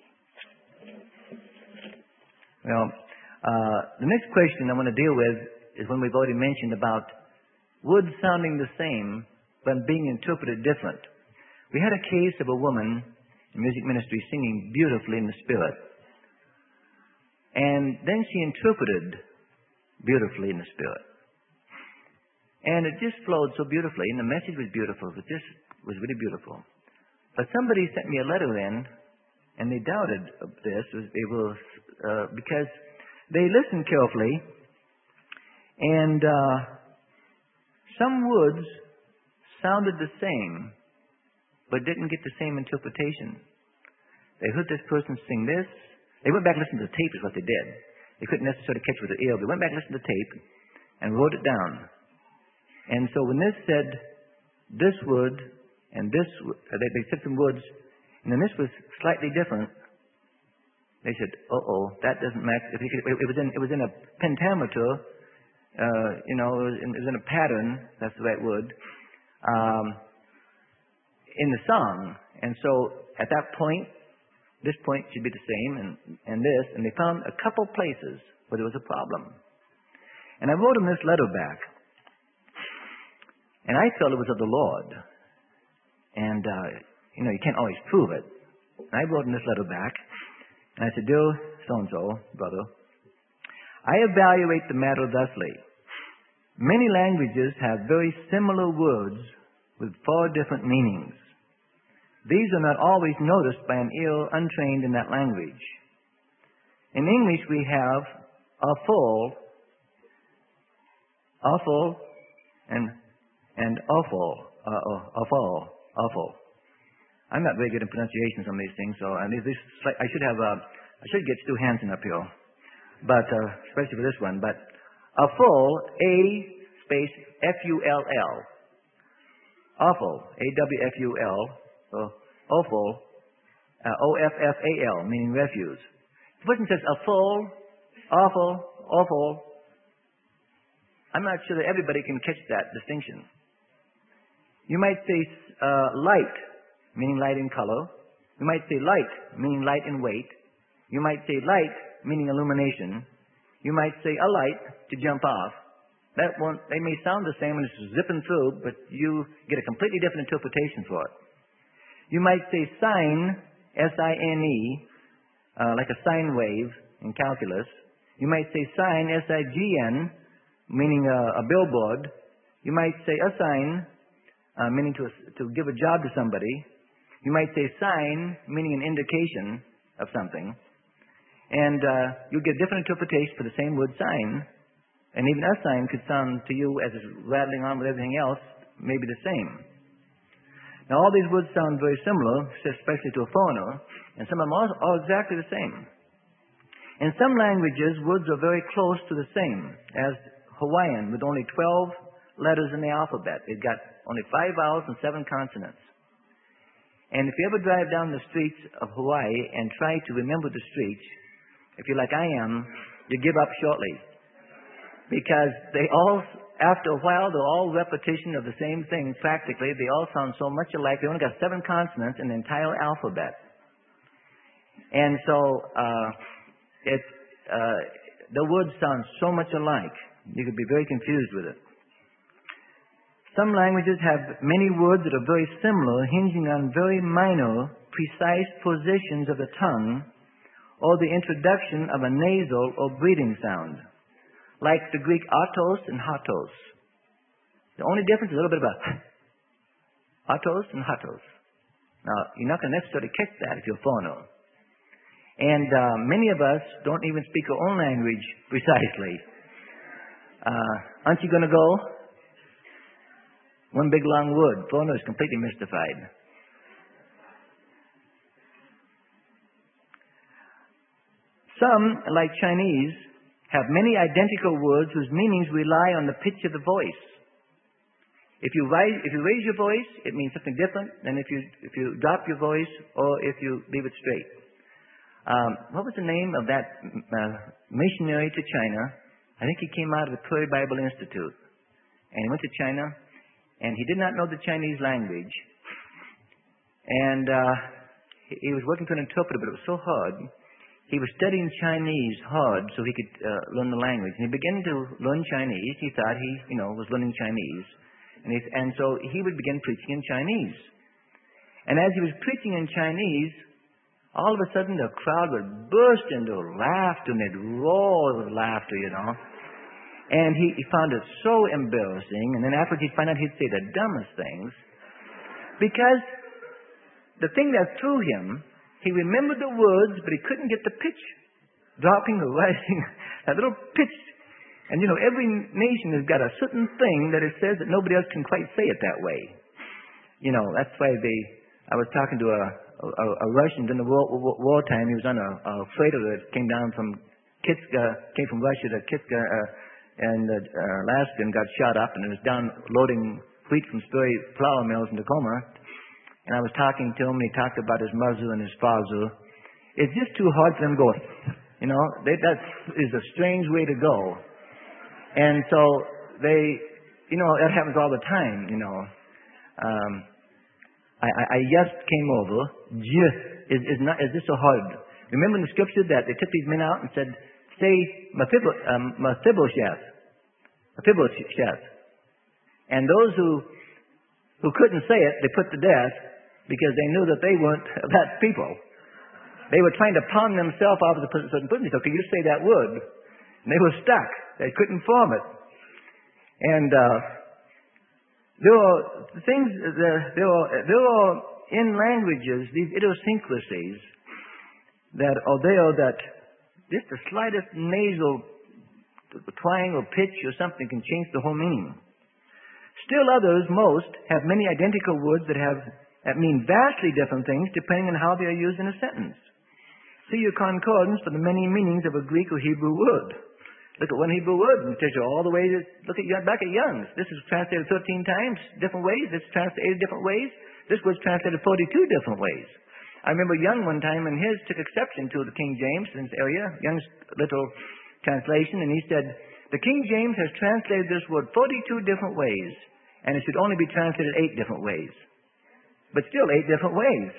S1: well, uh, the next question I want to deal with is one we've already mentioned about words sounding the same but being interpreted different. We had a case of a woman in music ministry singing beautifully in the Spirit. And then she interpreted beautifully in the Spirit. And it just flowed so beautifully, and the message was beautiful. It just was really beautiful. But somebody sent me a letter in, and they doubted this. They were, uh, because they listened carefully, and uh, some words sounded the same, but didn't get the same interpretation. They heard this person sing this. They went back and listened to the tape is what they did. They couldn't necessarily catch with their ear. They went back and listened to the tape and wrote it down. And so when this said this word and this, they, they said some words, and then this was slightly different, they said, uh-oh, that doesn't match. It, it, it, was, in, it was in a pentameter, uh, you know, it was, in, it was in a pattern, that's the right word. um, in the song. And so at that point, this point should be the same, and, and this, and they found a couple places where there was a problem. And I wrote them this letter back, and I felt it was of the Lord. And, uh, you know, you can't always prove it. And I wrote them this letter back, and I said, Dear so-and-so, brother, I evaluate the matter thusly. Many languages have very similar words with far different meanings. These are not always noticed by an ear untrained in that language. In English, we have a full, awful, and and awful, uh, awful, awful. I'm not very good in pronunciations on these things, so I, this, I should have a, I should get Stu Hansen up here, but uh, especially for this one. But a full, A space F U L L, awful, A W F U L. Uh, awful, uh, O F F A L, meaning refuse. The person says a full, awful, awful. I'm not sure that everybody can catch that distinction. You might say uh, light, meaning light in color. You might say light, meaning light in weight. You might say light, meaning illumination. You might say a light to jump off. That one, they may sound the same when it's zipping through, but you get a completely different interpretation for it. You might say sine, S I N E, uh, like a sine wave in calculus. You might say sine, S I G N, meaning a, a billboard. You might say assign, uh, meaning to, to give a job to somebody. You might say sign, meaning an indication of something. And uh, you'll get different interpretations for the same word sign. And even assign could sound to you, as it's rattling on with everything else, maybe the same. Now, all these words sound very similar, especially to a foreigner, and some of them are all exactly the same. In some languages, words are very close to the same, as Hawaiian, with only twelve letters in the alphabet. It's got only five vowels and seven consonants. And if you ever drive down the streets of Hawaii and try to remember the streets, if you're like I am, you give up shortly. Because they all, after a while, they're all repetition of the same thing practically. They all sound so much alike. They only got seven consonants in the entire alphabet. And so uh, it, uh, the words sound so much alike. You could be very confused with it. Some languages have many words that are very similar, hinging on very minor, precise positions of the tongue or the introduction of a nasal or breathing sound, like the Greek autos and hatos. The only difference is a little bit about autos and hatos. Now, you're not going to necessarily catch that if you're a foreigner. And uh, many of us don't even speak our own language precisely. Uh, aren't you going to go? One big long word. Foreigner is completely mystified. Some, like Chinese, have many identical words whose meanings rely on the pitch of the voice. If you rise, if you raise your voice, it means something different than if you if you drop your voice or if you leave it straight. Um, what was the name of that uh, missionary to China? I think he came out of the Prairie Bible Institute, and he went to China, and he did not know the Chinese language, and uh, he, he was working to an interpreter, but it was so hard. He was studying Chinese hard so he could uh, learn the language. And he began to learn Chinese. He thought he, you know, was learning Chinese. And, he, and so he would begin preaching in Chinese. And as he was preaching in Chinese, all of a sudden the crowd would burst into laughter, and they'd roar with laughter, you know. And he, he found it so embarrassing. And then afterwards he'd find out he'd say the dumbest things. Because the thing that threw him, he remembered the words, but he couldn't get the pitch. Dropping or rising, that little pitch. And you know, every nation has got a certain thing that it says that nobody else can quite say it that way. You know, that's why they, I was talking to a, a, a Russian during the war, war, wartime. He was on a, a freighter that came down from Kitska, came from Russia to Kitska, uh, and uh, Alaska, and got shot up, and it was down loading wheat from Sperry flour mills in Tacoma. And I was talking to him, and he talked about his mother and his father. It's just too hard for them to go, you know, they, that is a strange way to go. And so they, you know, that happens all the time, you know. Um, I, I, I just came over. J is, is, not, is this so hard? Remember in the scripture that they took these men out and said, say Mephibo- um, Mephibosheth. Mephibosheth. And those who, who couldn't say it, they put to death because they knew that they weren't that people. They were trying to palm themselves off of the certain position. So, can you say that word? And they were stuck. They couldn't form it. And uh, there are things, there, there, are, there are in languages these idiosyncrasies that are there that just the slightest nasal twang or pitch or something can change the whole meaning. Still others, most, have many identical words that have that mean vastly different things depending on how they are used in a sentence. See your concordance for the many meanings of a Greek or Hebrew word. Look at one Hebrew word and take you all the way to look at back at Young's. This is translated thirteen times, different ways. This is translated different ways. This was translated forty-two different ways. I remember Young one time and his took exception to the King James in this area, Young's little translation, and he said, the King James has translated this word forty-two different ways, and it should only be translated eight different ways. But still eight different ways.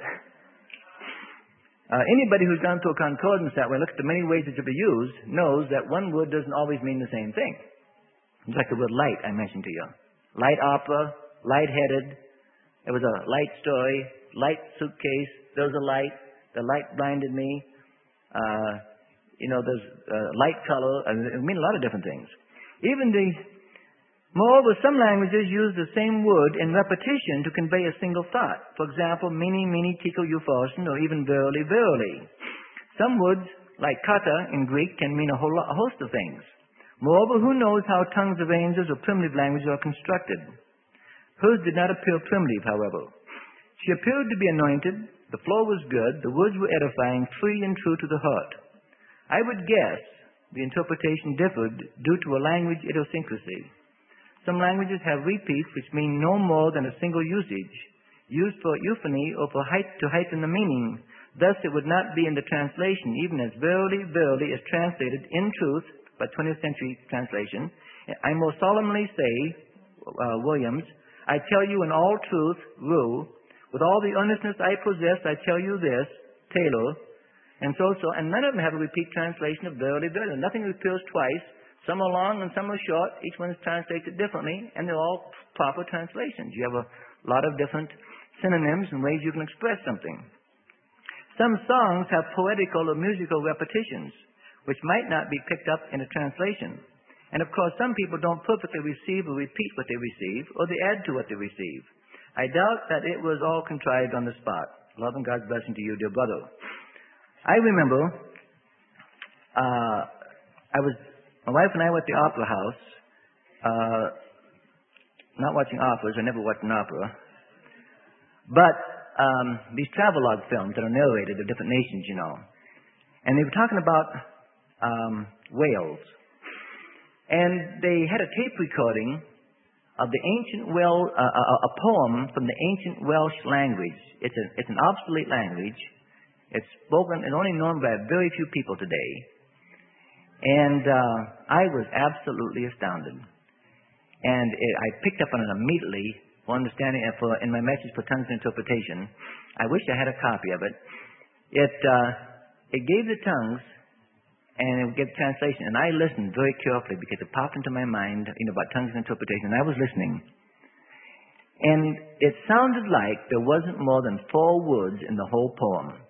S1: Uh, anybody who's gone through a concordance that way, look at the many ways it should be used, knows that one word doesn't always mean the same thing. It's like the word light I mentioned to you. Light opera, light-headed. It was a light story, light suitcase. There was a light. The light blinded me. Uh, you know, there's uh, light color. It means a lot of different things. Even the Moreover, some languages use the same word in repetition to convey a single thought. For example, mene, mene, tekel, upharsin, or even verily, verily. Some words, like kata in Greek, can mean a whole lot, a host of things. Moreover, who knows how tongues of angels or primitive languages are constructed? Hers did not appear primitive, however. She appeared to be anointed, the flow was good, the words were edifying, free and true to the heart. I would guess the interpretation differed due to a language idiosyncrasy. Some languages have repeats which mean no more than a single usage, used for euphony or for height to heighten the meaning. Thus it would not be in the translation, even as verily, verily is translated in truth by twentieth century translation. I most solemnly say, uh, Williams, I tell you in all truth, Rue, with all the earnestness I possess, I tell you this, Taylor, and so so, and none of them have a repeat translation of verily, verily. Nothing appears twice. Some are long and some are short. Each one is translated differently, and they're all proper translations. You have a lot of different synonyms and ways you can express something. Some songs have poetical or musical repetitions, which might not be picked up in a translation. And of course, some people don't perfectly receive or repeat what they receive, or they add to what they receive. I doubt that it was all contrived on the spot. Love and God's blessing to you, dear brother. I remember uh, I was... My wife and I were at the opera house, uh, not watching operas. I never watched an opera. But um, these travelogue films that are narrated of different nations, you know. And they were talking about um, Wales. And they had a tape recording of the ancient Welsh, uh, a, a poem from the ancient Welsh language. It's, a, it's an obsolete language. It's spoken and only known by very few people today. And uh, I was absolutely astounded. And it, I picked up on it immediately for understanding and for in my message for tongues and interpretation. I wish I had a copy of it. It uh, it gave the tongues and it gave translation. And I listened very carefully because it popped into my mind, you know, about tongues and interpretation. And I was listening. And it sounded like there wasn't more than four words in the whole poem.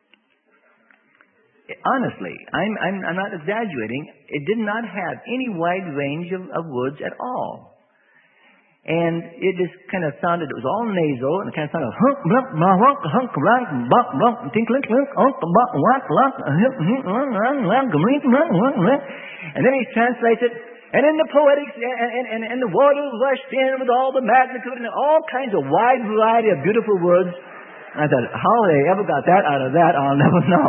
S1: Honestly, I'm, I'm, I'm not exaggerating. It did not have any wide range of, of words at all. And it just kind of sounded, it was all nasal, and it kind of sounded, hunk, blunk, blunk, hunk, blunk, blunk, blunk, tinkling, blunk, hunk, blunk, blunk, blunk, and then he translates it, and in the poetics, and, and, and, and the water rushed in with all the magnitude, and all kinds of wide variety of beautiful words. And I thought, how they ever got that out of that, I'll never know.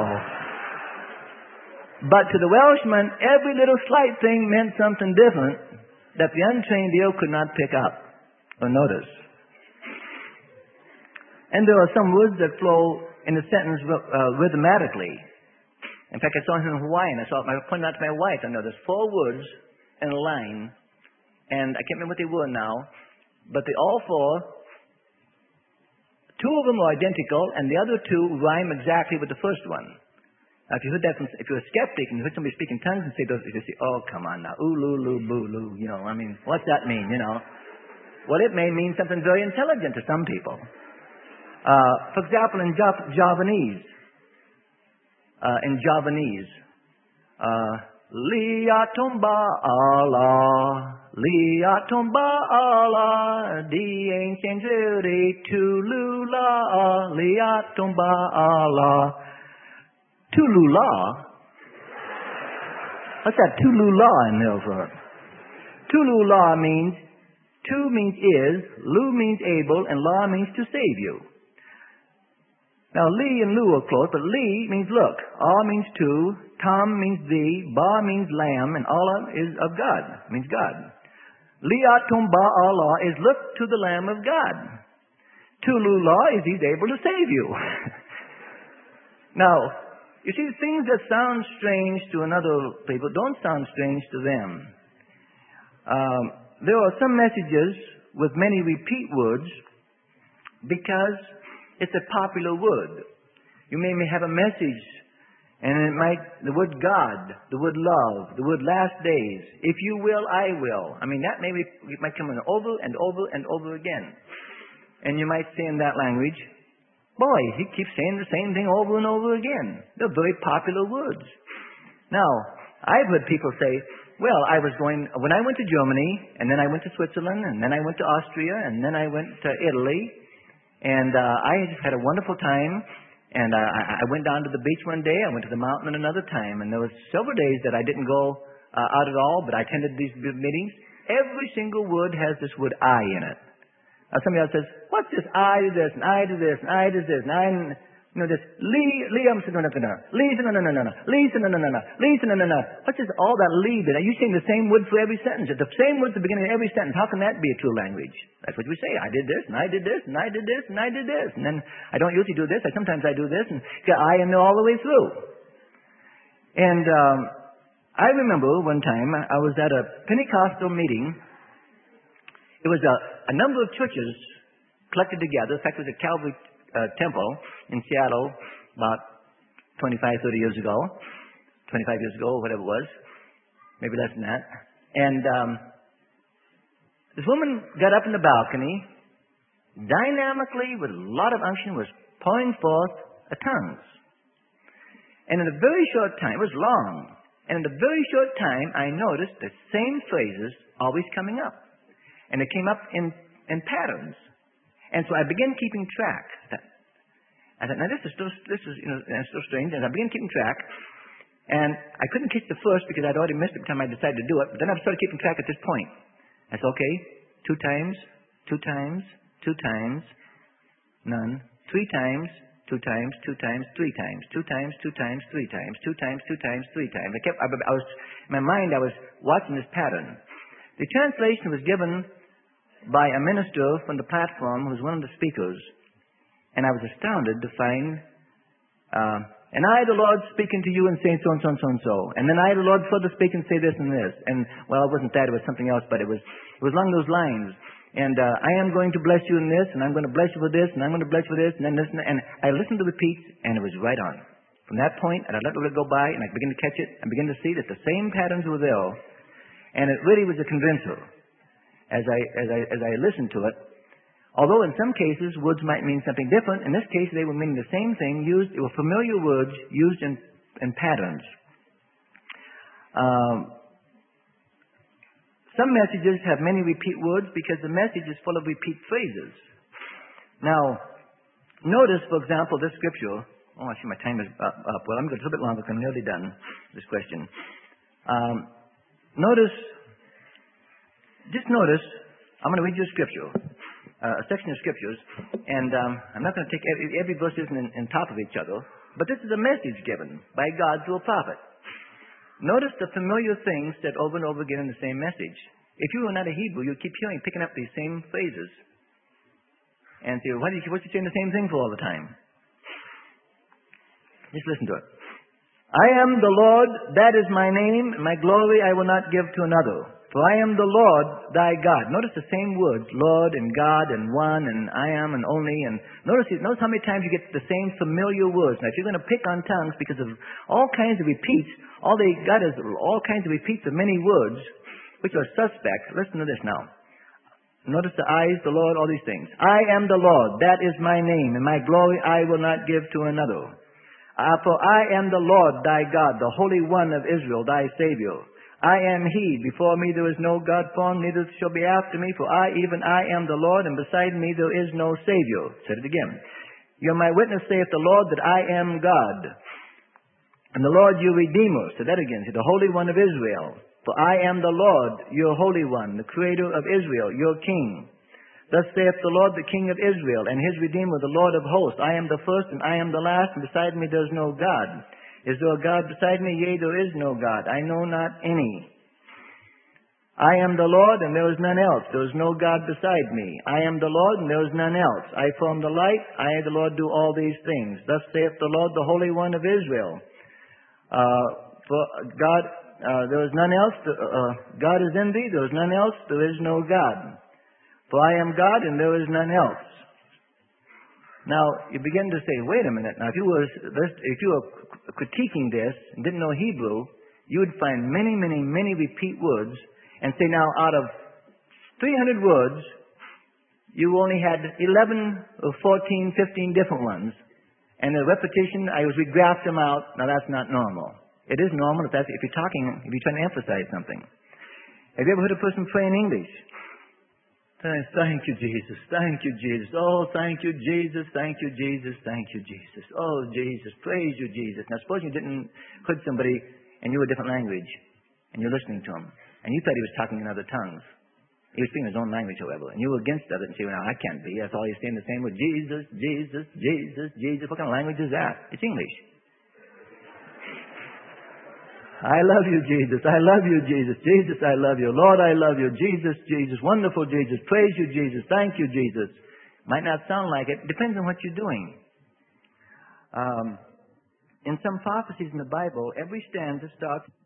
S1: But to the Welshman, every little slight thing meant something different that the untrained ear could not pick up or notice. And there are some words that flow in a sentence uh, rhythmatically. In fact, I saw it in Hawaiian. I saw it, I pointed out to my wife. I know there's four words in a line, and I can't remember what they were now, but they all four Two of them are identical, and the other two rhyme exactly with the first one. Now, if you heard that from, if you're a skeptic and you heard somebody speak in tongues and say those, you say, oh, come on now, ooh, loo, loo, boo, loo, you know, I mean, what's that mean, you know? Well, it may mean something very intelligent to some people. Uh, for example, in Jav- Javanese, uh, in Javanese, uh, Liatumba Allah, Liatumba Allah, the ancient beauty Tulula, Liatumba Allah. Tulula? What's that Tulula in there for? Tulula means, tu means is, lu means able, and la means to save you. Now, li and lu are close, but li means look. Ah means to, tam means thee, ba means lamb, and Allah is of God, means God. Liatum ba Allah is look to the Lamb of God. Tulula is he's able to save you. Now, you see, things that sound strange to another people don't sound strange to them. Um, there are some messages with many repeat words because it's a popular word. You may have a message, and it might, the word God, the word love, the word last days, if you will, I will. I mean, that may be, it might come in over and over and over again. And you might say in that language, boy, he keeps saying the same thing over and over again. They're very popular words. Now, I've heard people say, well, I was going, when I went to Germany, and then I went to Switzerland, and then I went to Austria, and then I went to Italy, and uh, I just had a wonderful time, and uh, I, I went down to the beach one day, I went to the mountain another time, and there was several days that I didn't go uh, out at all, but I attended these meetings. Every single word has this word I in it. Now somebody else says, what's this? I do this, and I do this, and I do this, and I, you know, this, Lee, Lee, I'm saying, no, no, no, no, Lee, no, no, no, no, no, Lee, no, no, no, no, Lee, no, no, no. What's this, all that Lee bit? Are you saying the same word for every sentence? It's the same word at the beginning of every sentence. How can that be a true language? That's what we say. I did this, and I did this, and I did this, and I did this. And then I don't usually do this. I sometimes I do this, and I am there all the way through. And um, I remember one time I was at a Pentecostal meeting. It was a, a number of churches collected together. In fact, it was a Calvary uh, temple in Seattle about twenty-five, thirty years ago. twenty-five years ago, or whatever it was. Maybe less than that. And um, this woman got up in the balcony, dynamically, with a lot of unction, was pouring forth a tongues. And in a very short time, it was long, and in a very short time, I noticed the same phrases always coming up. And it came up in, in patterns. And so I began keeping track. I thought, now this is still, this is, you know, still strange. And I began keeping track. And I couldn't catch the first because I'd already missed it by the time I decided to do it. But then I started keeping track at this point. I said, okay, two times, two times, two times, none, three times, two times, two times, three times, two times, two times, three times, two times, two times, three times. I kept, I, I was, in my mind, I was watching this pattern. The translation was given by a minister from the platform who was one of the speakers. And I was astounded to find, uh, and I, the Lord, speaking to you and saying so and so and so and so. And then I, the Lord, further speak and say this and this. And, well, it wasn't that, it was something else, but it was, it was along those lines. And uh, I am going to bless you in this, and I'm going to bless you for this, and I'm going to bless you for this, and then this, and, and I listened to the repeats, and it was right on. From that point, and I let it go by, and I began to catch it, and began to see that the same patterns were there. And it really was a convincer. As I, as I, as I listened to it. Although in some cases words might mean something different, in this case they were meaning the same thing, used, they were familiar words used in, in patterns. Um, some messages have many repeat words because the message is full of repeat phrases. Now, notice, for example, this scripture. Oh, I see my time is up. up. Well, I'm going to go a little bit longer because I'm nearly done this question. Um, notice Just notice, I'm going to read you a scripture, uh, a section of scriptures, and um, I'm not going to take every, every verse isn't in, in top of each other, but this is a message given by God through a prophet. Notice the familiar things said over and over again in the same message. If you were not a Hebrew, you'd keep hearing, picking up these same phrases, and say, why do you, what's he saying the same thing for all the time? Just listen to it. I am the Lord, that is my name, and my glory I will not give to another. For I am the Lord thy God. Notice the same words, Lord and God and one and I am and only. And notice, notice how many times you get the same familiar words. Now, if you're going to pick on tongues because of all kinds of repeats, all they got is all kinds of repeats of many words, which are suspect. Listen to this now. Notice the eyes, the Lord, all these things. I am the Lord. That is my name. And my glory I will not give to another. Uh, for I am the Lord thy God, the Holy One of Israel, thy Savior. I am He. Before me there is no God formed, neither shall be after me. For I, even I, am the Lord, and beside me there is no Savior. Said it again. You are my witness, saith the Lord, that I am God. And the Lord your Redeemer. Said that again. The Holy One of Israel. For I am the Lord, your Holy One, the Creator of Israel, your King. Thus saith the Lord, the King of Israel, and his Redeemer, the Lord of hosts. I am the first, and I am the last, and beside me there is no God. Is there a God beside me? Yea, there is no God. I know not any. I am the Lord, and there is none else. There is no God beside me. I am the Lord, and there is none else. I form the light. I, the Lord, do all these things. Thus saith the Lord, the Holy One of Israel. Uh, for God, uh, there is none else. Uh, God is in thee. There is none else. There is no God. For I am God, and there is none else. Now, you begin to say, wait a minute. Now, if you were, if you were critiquing this and didn't know Hebrew, you would find many, many, many repeat words and say, now, out of three hundred words, you only had eleven or fourteen, fifteen different ones. And the repetition, I was, we graphed them out. Now, that's not normal. It is normal if, that's, if you're talking, if you're trying to emphasize something. Have you ever heard a person pray in English? Thank you, Jesus. Thank you, Jesus. Oh, thank you, Jesus. Thank you, Jesus. Thank you, Jesus. Oh, Jesus. Praise you, Jesus. Now, suppose you didn't heard somebody and you were a different language and you're listening to him and you thought he was talking in other tongues. He was speaking his own language, however, and you were against that and say, well, I can't be. That's all he's saying the same with Jesus, Jesus, Jesus, Jesus. What kind of language is that? It's English. I love you, Jesus. I love you, Jesus. Jesus, I love you. Lord, I love you. Jesus, Jesus. Wonderful Jesus. Praise you, Jesus. Thank you, Jesus. Might not sound like it. Depends on what you're doing. Um, in some prophecies in the Bible, every stanza starts